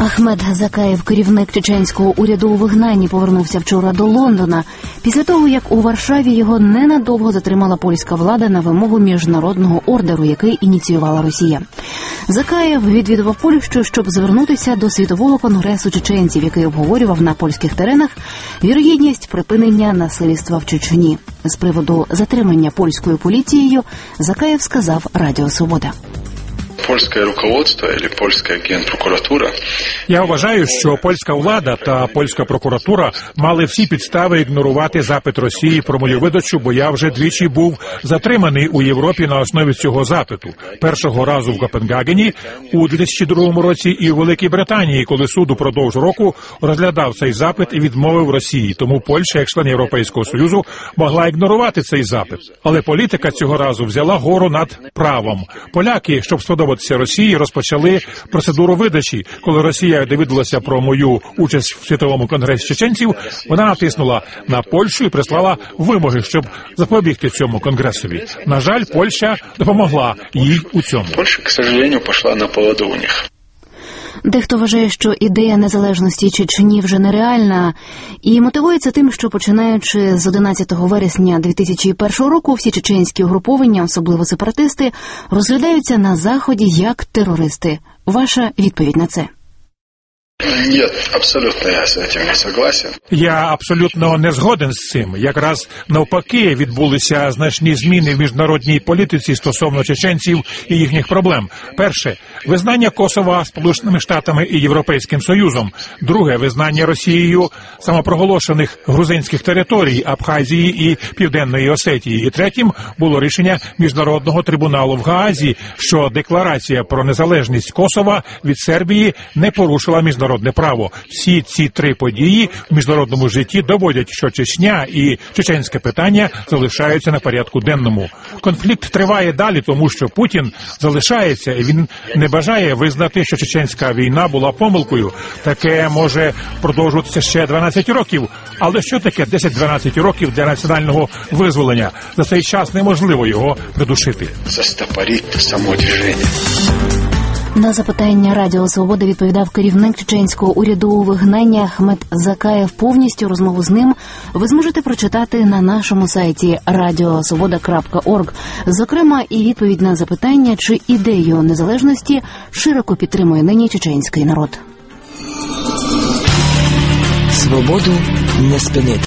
Ахмед Закаєв, керівник чеченського уряду у вигнанні, повернувся вчора до Лондона, після того, як у Варшаві його ненадовго затримала польська влада на вимогу міжнародного ордеру, який ініціювала Росія. Закаєв відвідував Польщу, щоб звернутися до Світового конгресу чеченців, який обговорював на польських теренах вірогідність припинення насильства в Чечні. З приводу затримання польською поліцією Закаєв сказав Радіо Свобода. Польське руководство або польська генпрокуратура. Я вважаю, що польська влада та польська прокуратура мали всі підстави ігнорувати запит Росії про мою видачу, бо я вже двічі був затриманий у Європі на основі цього запиту. Першого разу в Копенгагені у 2002 році і у Великій Британії, коли суд упродовж року розглядав цей запит і відмовив Росії. Тому Польща, як член Європейського Союзу, могла ігнорувати цей запит. Але політика цього разу взяла гору над правом. Поляки, щоб сподобатися Росії, розпочали процедуру видачі. Коли Росія довідалася про мою участь в Світовому конгресі чеченців, вона натиснула на Польщу і прислала вимоги, щоб запобігти цьому конгресові. На жаль, Польща допомогла їй у цьому. Польща, к сожалению, пішла на поводу у них. Дехто вважає, що ідея незалежності Чечні вже нереальна і мотивується тим, що починаючи з 11 вересня 2001 року всі чеченські угруповання, особливо сепаратисти, розглядаються на Заході як терористи. Ваша відповідь на це? Ні, абсолютно я з цим не согласен. Я абсолютно не згоден з цим. Якраз навпаки відбулися значні зміни в міжнародній політиці стосовно чеченців і їхніх проблем. Перше – визнання Косова Сполученими Штатами і Європейським Союзом. Друге – визнання Росією самопроголошених грузинських територій Абхазії і Південної Осетії. І третім було рішення Міжнародного трибуналу в Гаазі, що декларація про незалежність Косова від Сербії не порушила міжнародне право. Всі ці три події в міжнародному житті доводять, що Чечня і чеченське питання залишаються на порядку денному. Конфлікт триває далі, тому що Путін залишається, і він не бажає визнати, що чеченська війна була помилкою. Таке може продовжуватися ще 12 років. Але що таке 10-12 років для національного визволення? За цей час неможливо його придушити. Застопорити самодвіження. На запитання Радіо Свобода відповідав керівник чеченського уряду у вигнанні Ахмед Закаєв. Повністю розмову з ним ви зможете прочитати на нашому сайті radiosvoboda.org. Зокрема, і відповідь на запитання, чи ідею незалежності широко підтримує нині чеченський народ. Свободу не спинити.